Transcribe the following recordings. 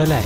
کلی.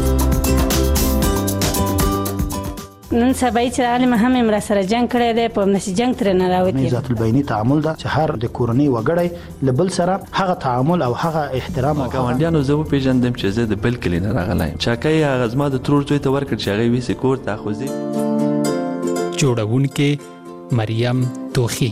نن سبا چې عالم هم را سره جنگ کړی دی په همداسې جنگ ترې نه راوتي. ذات البیني تعامل ده چې هر د کورنۍ وګړی له بل سره هغه تعامل او هغه احترام او ګاونډیانو زه وپېژندم چې زه د بل کلي نه راغلی یم. چاکۍ هغه زما د ترور زوی ته ورکړ چې هغې ویسې کور ته خو زه جوړونکې مریم توخی.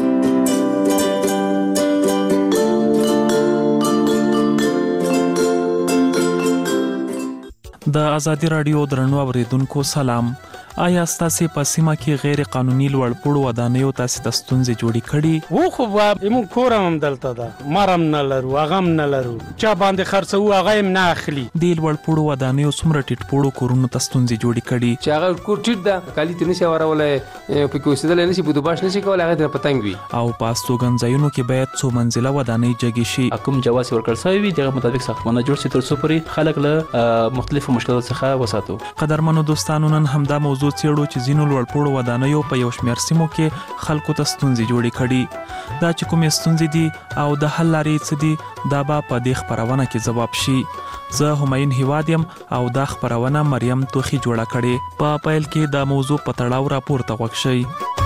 د ازادي رادیو درنو اوریدونکو سلام. آیا ستاسو په سیمه کې غیر قانوني لوړپوړو ودانیو تاسو ته ستونزې جوړې کړي؟ و خو موږ کورم هم دلته ده، مرم نه لرو، هغه هم نه لرو، چا باندې خرڅو هغه هم نه اخلي. د لوړپوړو ودانیو څومره ټیټپوړو کورونو ته ستونزې جوړې کړي چې هغه کور ټیټ ده، کالي ته نشي ورولای، په کې اوسېدل نشي، بودباش نشي کولای، هغه ته پتنګ وي. او په استوګنځایونو کې باید څو منزله ودانۍ جګې شي. کوم جواز ورکړل شوی وي دغه مطابق ساختمانونه جوړ شي تر څو پورې خلک له مختلفو مشکلاتو څخه وساتو. قدرمنو دوستانو، نن همدا موضوع څېړو چې ځینو لوړپوړو ودانیو په یو شمېر سیمو کې خلکو ته ستونزې جوړې کړي. دا چې کومې ستونزې دي او د حل لارې څه دي، دا به په دې خپرونه کې ځواب شي. زه همایون هیواد یم او دا خپرونه مریم توخی جوړه کړې. په پیل کې د موضوع په تړاو راپورته غوږ شئ.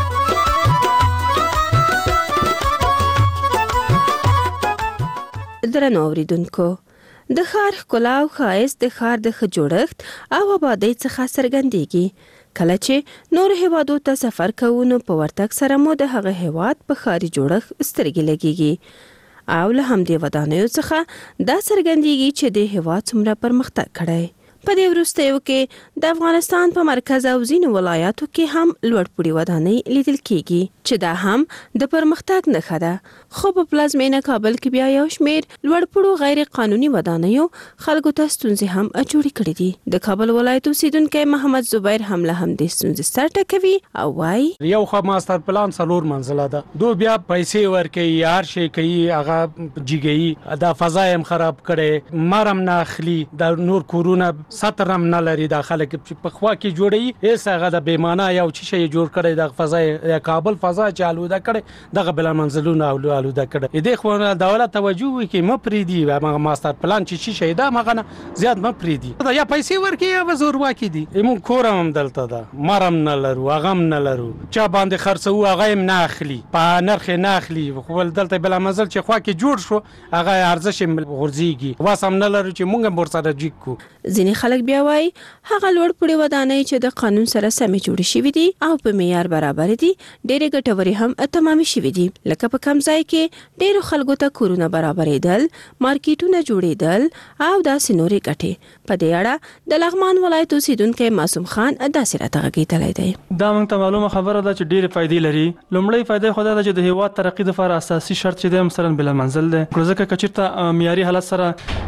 درنو اوریدونکو، د ښار ښکلا او ښایست د ښار د ښه جوړښت او آبادۍ څخه څرګندېږي. کله چې نور هیوادو ته سفر کوو نو په ورتګ سره مو د هغه هیواد په ښاري جوړښت سترګې لګېږي او له همدې ودانیو څخه دا څرګندېږي چې د هیواد څومره پرمختګ کړی. په دې وروستیو کې د افغانستان په مرکز او ځینو ولایاتو کې هم لوړپوړي ودانۍ لیدل کېږي چې دا هم د پرمختګ نښه ده. خو په پلازمینه کابل کې بیا یو شمېر لوړپوړو غیر قانوني ودانیو خلکو ته ستونزې هم جوړې کړې دي. د کابل ولایت اوسیدونکی محمد زبیر هم له همدې ستونزې سر ټکوي او وایي یو خو ماستر پلان 4 منزله ده، دو بیا پیسې ورکوي، هر شی کوي، هغه جګوي، دا فضا هم خراب کړي، مرم نه اخلي، د نور کورونه ساترم نه لري، د خلک په خوا کې جوړي هیڅ هغه د بیمانه یو شی جوړ کړي، د فضا کابل فضا چې آلوده کړي، دغه بل منزلونه آلوده کړي. دې خو دولت توجه وکړي، مپریدي ماستر پلان چې شي دا مغه زیات مپریدي، یا پیسې ورکړي یا زور واکې دي. موږ کورم هم دلته ده، مرم نه لرو، هغه هم نه لرو، چا باندې خرڅو هغه هم نه اخلي، په نرخ نه اخلي. خو دلته بل منزل چې خوا کې جوړ شو هغه ارزش غورځيږي، واسم نه لرو چې موږ ورسره جګ کو. ځینې خلک بیا وایي هغه لوړپوړي ودانۍ چې د قانون سره سمې جوړې شوي دي او په معیار برابر دي ډېرې ګټورې هم تمامې شوي دي، لکه په کم ځای کې ډېرو خلکو ته کورونه برابرېدل، مارکیټونه جوړېدل او داسې نورې ګټې. په دې اړه د لغمان ولایت اوسیدونکی معصوم خان داسې راته غږېدلی دی. دا موږ ته معلومه خبره ده چې ډېرې فایدې لري. لومړی فایده خو دا ده چې د هیواد ترقي لپاره اساسي شرط چې دی مثلا بل منزل دی، ځکه که چېرته معیاري حالت سره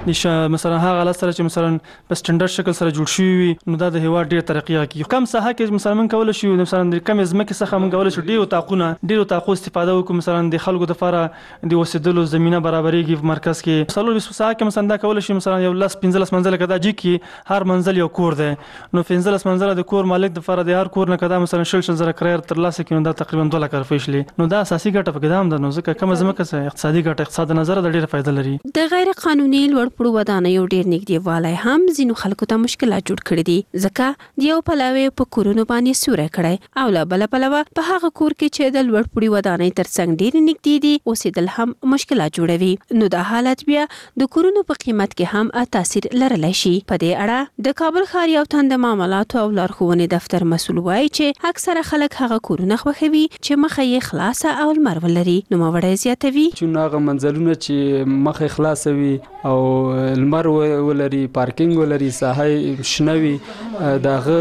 مثلا هغه حالت سره چې مثلا په سټنډرډ شکل سره جوړ شوی وي نو دا د هیواد ډېر ترقي کوي. کم ساحه کې مثلا موږ کولای شو مثلا د کم ځمکې څخه موږ کولای شو ډېرو تاقو استفاده وکړو، مثلا د خلکو لپاره د اوسېدلو زمينه برابرېږي. په مرکز کې 40 ساحه کې مثلا دا کولای شي مثلا یو 15 منزل کدا جی کې هر منزل یو کور دی، نو 15 منزل د کور مالک د لپاره د هر کور نه کدا مثلا 60,000 کرایه تر لاسه کې نو دا تقریبا 2 لک روپۍ شلي، نو دا اساسي ګټه پکې ده. نو ځکه کم ځمکه سره اقتصادي ګټه اقتصاد نظر د ډېر فائدہ لري. د غیر قانوني لوړپوړو ودانیو ډېر نږدېوالی هم ځینو خلکو ته مشکلات جوړ کړي دي، ځکه د یو پلوی په کورونو باندې سوری کړی او له بل پلوه په هغه کور کې چې د لوړپوړي ودانۍ ترڅنګ ډېر نږدې دي اوسېدل هم مشکلات جوړوي. نو دا حالت بیا د کورونو په قیمت کې هم تاثیر لرلی شي. په دې اړه د کابل ښار یو تن د معاملاتو او لارښوونې دفتر مسؤل وایي چې اکثره خلک هغه کورونه خوښوي چې مخه یې خلاصه او لمر ولري. نوموړی زیاتوي چې هغه منزلونه چې مخه خلاصه وي او لمر ولري، پارکینګ ولري، ساحه شنه وي، دغه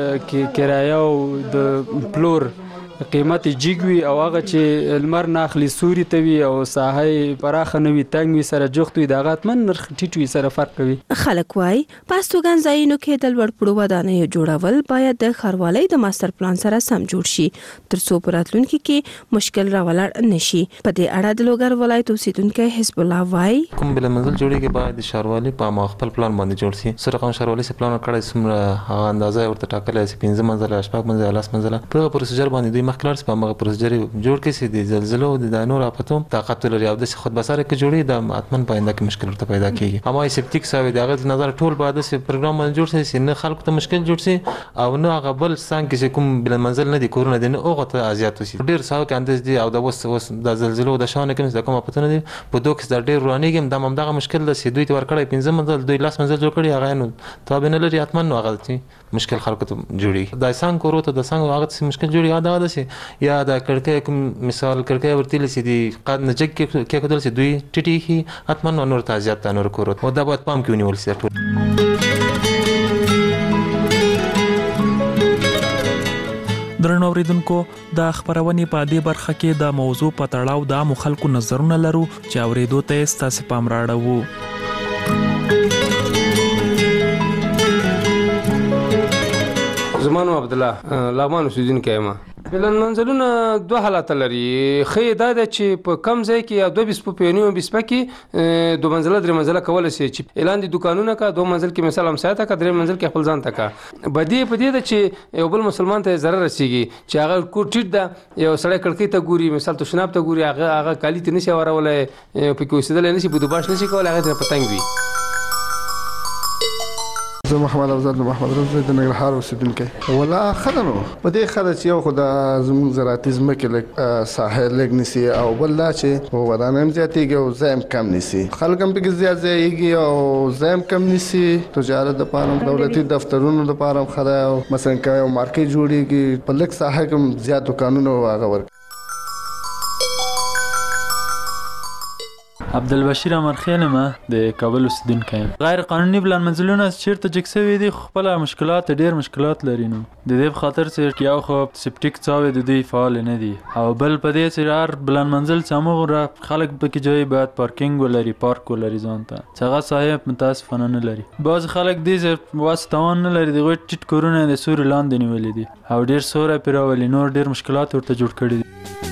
کرایه او د پلور قیمت جګ وي او هغه چې لمر نه اخلي سوري ته وي او ساحه پراخه نه وي، تنګ وي، سره جوخت وي، دغه اتمن نرخ ټیټ وي، سره فرق کوي. خلک وایي په استوګنځایونو کې د لوړپوړو ودانیو جوړول باید د ښاروالۍ د ماستر پلان سره سم جوړ شي تر څو په راتلونکي کې مشکل راولاړ نشي. په دې اړه د لوګر ولایت اوسیدونکی حزب الله وایي کوم بل منزل جوړیږي باید د ښاروالۍ په خپل پلان باندې جوړ شي. سره کوم ښاروالۍ پلان کړی سمره اندازه ورته ټاکلې 15 منزله، 16 منزله، 10 منزله په پروسیجر باندې دوی دی مخکلار په مغه پروسیجر جوړ کړي چې د زلزلو د نور افتو طاقت لري او د خود بساره کې جوړي د اتمن پاینده کې مشکل ورته پیدا کیږي اما سپټیک ساوي دغه نظر ټول بعد سه پروګرام جوړ شي چې نه خلکو ته مشکل جوړ شي او نه هغه بل څنګه چې کوم بل منزل نه دي کورونه دي نه اوغه ته ازیات وسی ډیر ساو کې انداز دي او د وس د زلزلو د شان کې د کومه پته نه دي په دوه کې ډیر روانيږي د ممدغه مشکل د سیدوی ته ور کړی 15 منزل دوی لاس منزل جوړ کړی هغه نو تابع نه لري اتمن نو هغه مشکل خلکو ته جوړي د څنګه کورو ته د څنګه هغه مشکل جوړي یاد ده چې یا د کړکۍ کوم مثال کړکۍ ورتل سي دي قد نه چک کې کېدل سي دوی ټټي هي اتمن نور ته ازیات نور کورو او دا باید پام کې ونیول سي درنو اوریدونکو د خبرونې په دې برخه کې د موضوع په تړاو د عامو خلکو نظرونه لرو چې اوریدو ته ستاسو پام راړو. زمانو عبد الله لغمان اوسیدونکی یم. بلند منزلونه دوه حالات لري. خې دا ده چې په کم ځای کې یا 2 بیسپو په یو بیسپه کې 2 منزله 3 منزله کول شي چې اعلان دي دکانونه کا 2 منزل کې مثال هم ساته کا 3 منزل کې خپل ځان تکا بدی په دې ده چې یو بل مسلمان ته ضرر رسیږي چې هغه کو ټیټ ده یو سړی کړکۍ ته ګوري مثال تو شناب ته ګوري هغه کالی ته نشي ورولای په کې وسیدل نشي بودباش نشي کولای هغه ته پتنګ وي. زه محمد افضل محمد رضا د ننګرهار اوسیدونکی ولا خدانو په دې خدای چې یو خدا زموږ زراعتي ځمکې لږ ساحل لږ نسی او بل دا چې ودانه هم زیاتېږي او ځای هم کم نسی خلک هم پکې زیات ځایږي او ځای هم کم نسی تجارت دپاره هم دولتي دفترونو دپاره هم خدای او مثلا که یو مارکیټ جوړېږي په لږ ساحه کې هم زیات دوکانونه هغه ورکوي. عبدالبشیر امرخیل ما د کابل اوسیدونکی یم. غیر قانوني بلند منزلونه چیرته جګ سوي دي خپل مشکلات ډیر مشکلات لري نو د دې په خاطر چې یو خو سپټیک څاوي د دوی فعال نه دي او بل په دې چې هر بلند منزل څامغه خلک پکې جوړي باید پارکینګ ولري پارک ولري ځان ته څنګه صاحب متاسفانه نه لري. بعض خلک دې واسطوان نه لري دغه ټیټ کورونه د سوري لاندې نیولې دي او ډیر سوره پیراولي نور ډیر مشکلات ورته جوړ کړي دي.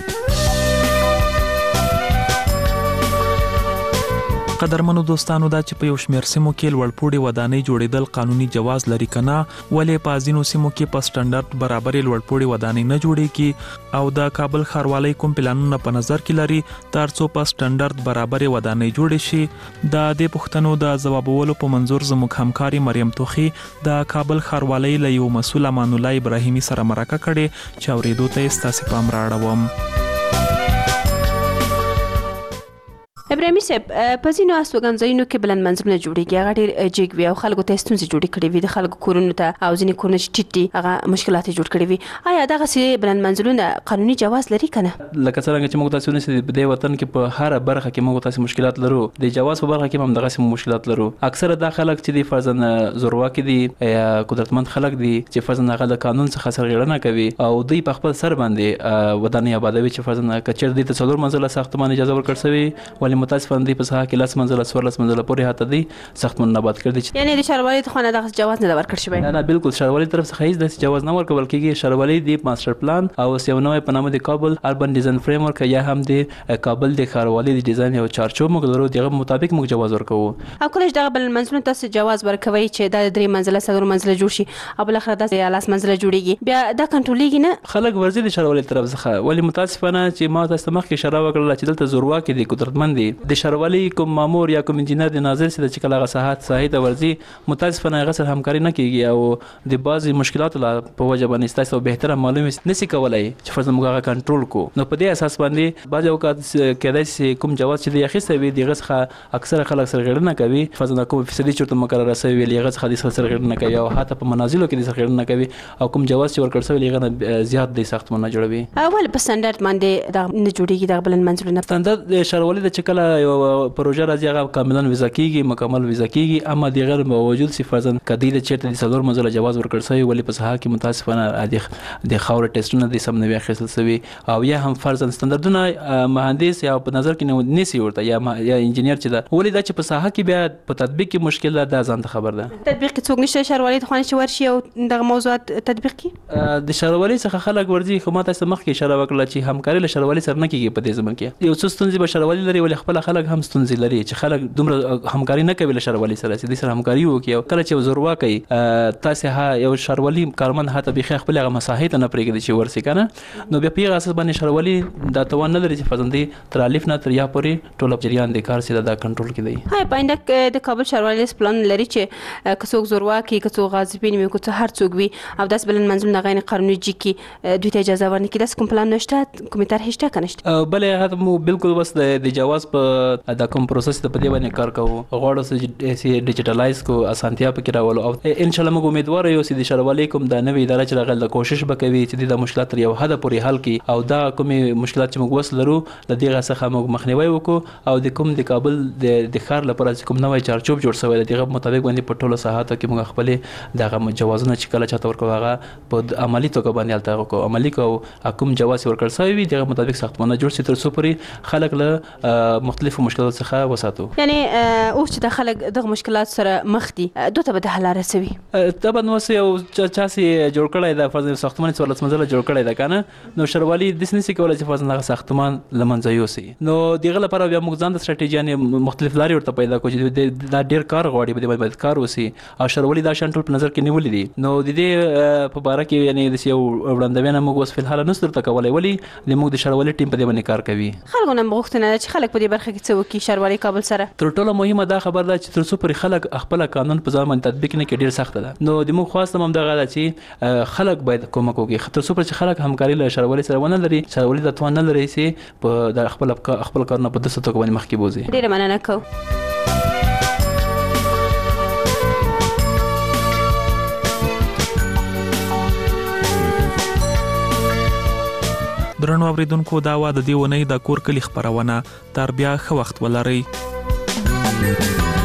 قدرمنو دوستانو دا چې په یو شمېر سیمو کې لوړپوړي ودانۍ جوړېدل قانوني جواز لري کنه ولې په ځینو سیمو کې په سټانډرډ برابرې لوړپوړي ودانۍ نه جوړېږي او د کابل ښاروالۍ کوم پلانونه په نظر کې لري ترڅو په سټانډرډ برابرې ودانۍ جوړې شي. د دې پوښتنو د ځوابولو په منظور زموږ همکاري مریم توخي د کابل ښاروالۍ له یو مسؤل امان الله ابراهیمي سره مرکه کړې چې اورېدو ته ستاسو پام راړوم. ابراهیمي صاحب په ځینو استوګنځایونو کې بلند منزلونه جوړېږي هغه ډېر جګ وي او خلکو ته ستونزې جوړې کړې وي د خلکو کورونو ته او ځینې کورونه چې ټیټ دي هغه مشکلات جوړ کړي وي. آیا دغسې بلند منزلونه قانوني جواز لري که نه؟ لکه څرنګه چې موږ تاسو ونیسئ په دې وطن کې په هره برخه کې موږ تاسو مشکلات لرو د جواز په برخه کې هم دغسې مشکلات لرو. اکثره دا خلک چې دي فرضاً زورواکي دي یا قدرتمند خلک دي چې فرضاً هغه د قانون څخه سرغړونه کوي او دوی په خپل سر باندې ودانۍ آبادوي چې فرضاً که چېرته دوی ته 4 منزله ساختمان اجازه ورکړل شوې ولې متاسفانه دوی په کې 10 منزله 14 منزله پورې هاته دي ساختمان آباد کړي یعنی د ښاروالۍ ته خو نه دغه جواز نه ورکړل شوی؟ نه بالکل ښاروالۍ طرف څخه هیڅ داسې جواز نه ورکول کېږي. ښاروالۍ د ماستر پلان او یو نوی په نامه د کابل اربن ډیزاین فریم ورک یا هم د کابل د ښاروالۍ د ډیزاین یو چارچوب موږ لرو دغه مطابق موږ جواز ورکوو. او کله چې دغه بلند منزلونه تاسو جواز ورکوي چې دا 3 منزله 4 منزله جوړ شي او بل اخر داسې 10 منزله جوړیږي بیا دا کنټرولېږي نه؟ خلک ورځي د ښاروالۍ طرف څخه ولې متاسفانه چې ما تاسو مخکې اشاره وکړه چې دلته زورواکي دي قدرتمند دي د ښاروالۍ کوم مامور یا کوم انجینر د ناظر سره چې کله هغه ساحه ته ورځي متاسفانه هغه سره همکاري نه کیږي او د بعضی مشکلاتو په وجه باندې تاسو بهتره معلومه نشي کولای چې فرض موږ هغه کنټرول کو نو په دې اساس باندې بعض اوقات کېدای شي کوم جواز چې د اخیسته وي دغه څخه اکثره خلک سرغړونه کوي فرض نه کوم فیصدي چورته مقرره شوی وي هغه څخه د سرغړونه کوي او حتی په منازلو کې د سرغړونه کوي او کوم جواز چې ورکړل شوی هغه زیات د ساختمانونه جوړوي. اول په سټانډرډ باندې دا نه جوړیږي د بلند منزلونه سټانډرډ د ښاروالۍ د چکله یو پروژه راځي هغه کاملا ویزا کیږي مکمل ویزا کیږي اما د غیر باوجود چې فرضاً کدی د چیرته د 4 منزله جواز ورکړل شوی ولې په ساحه کې متاسفانه د خاور ټیسټونه د سم نوي اخیستل شوی او یا هم فرضاً سټانډرډونه مهندس یا په نظر کې نه سی ورته یا انجینیر چې دا ولې دا چې په ساحه کې بیا په تطبیق کې مشکل ده ځان ته خبر ده. تطبیق کې څوک نشته ښاروالۍ ته خو ورشي او دغه موضوعات تطبیق کړي د ښاروالۍ څخه خلک ورځي خو ما تاسو مخکې اشاره وکړه چې همکاري له ښاروالۍ سره نه کیږي په دې ځمکه کې یو څه ستونزې به ښاروالۍ لري ولې خپل خپل خلک هم ستونزې لري چې خلک دومره همکاري نه کوي له ښاروالۍ سره چې د سره همکاري وکړي. کله چې زوروا کوي تاسو یو ښاروالي کارمند هاته به خپل هغه مساحت نه پرېږدي چې ورسي کنه نو بیا پیغه اساس باندې ښاروالي دا توان نه لري چې فزندې تر الف نه تر یا پورې ټول جریان د کار سره دا کنټرول کړي. هاي پاینده د کابل ښاروالۍ پلان لري چې کڅوګ زوروا کوي کڅوګ غاصبین وي کڅوګ هر څوک وي او داس بلن منظم نه غیر قانوني جی کی دوی ته اجازه ورنکړي. داس کوم پلان نشته کوم طرح شته کنه؟ بلې هغه مو بالکل بس د جواز په دا کوم پروسس ته په دې باندې کار کوو غواړو چې ډیجیټلایز کو اسانتیا پکې راولو او ان شاء الله موږ امیدوار یو چې د ښاروالۍ کوم د نوې اداره چې راغله کوشش وکوي چې د مشکلات یو حد پورې حل کړي او دا کومې مشکلات چې موږ وسلرو د دې څخه موږ مخنیوي وکړو او د کوم د کابل د ښار لپاره چې کوم نوې چارچوب جوړ شوی دی دغه مطابق باندې په ټولو ساحاتو کې موږ خپل دغه جوازونه چې کله چاته ورکو هغه په عملی توګه باندې الته کو عملی کو حکم جواز ورکړ شوی وي دغه مطابق ساختمانونه جوړ شي تر څو پورې خلک له مختلفو مشکلاتو څخه وساتو. یعنی او چې د خلک دغه مشکلات سره مخ دي دوی به د حل رسوي. طبعا نو یو چاسي جوړ کړی دا فرض ساختمان څو لس منزله جوړ کړی دا کنه نو ښاروالي د سنسي کولای چې فرض نه ساختمان لمنځه یوسي نو دغه لپاره بیا موږ ځان د ستراتیژي مختلف لارې ورته پیدا کوو چې دا ډیر کار غواړي به باید کار وسی او ښاروالي دا شان ټول په نظر کې نیولې دي نو د دې په اړه کې یعنی د یو وړاندوینه موږ اوس په حال نه ستر تکولای ولی د موږ د ښاروالي ټیم په دې باندې کار کوي. خلکو نه مغوښتنه ده چې خلک په دې برخه کې څه وکړي ښاروالي کابل سره. تر ټولو مهمه دا خبر ده چې تر څو پر خلک خپل قانون په ځای باندې تطبیق نه کړي ډیر سخت ده نو د موږ خواستم هم دغه ده چې خلک باید کومک وکړي تر څو پر خلک همکاري له ښاروالي سره ونه لري ښاروالي د توان نه لري چې په د خپل کارونه په دسته توګه باندې مخکې بوزي. ډیره مننه کوم. درنو اوریدونکو دا وا د دې ونې د کور کلی خبرونه تر بیا ښه وخت ولرئ.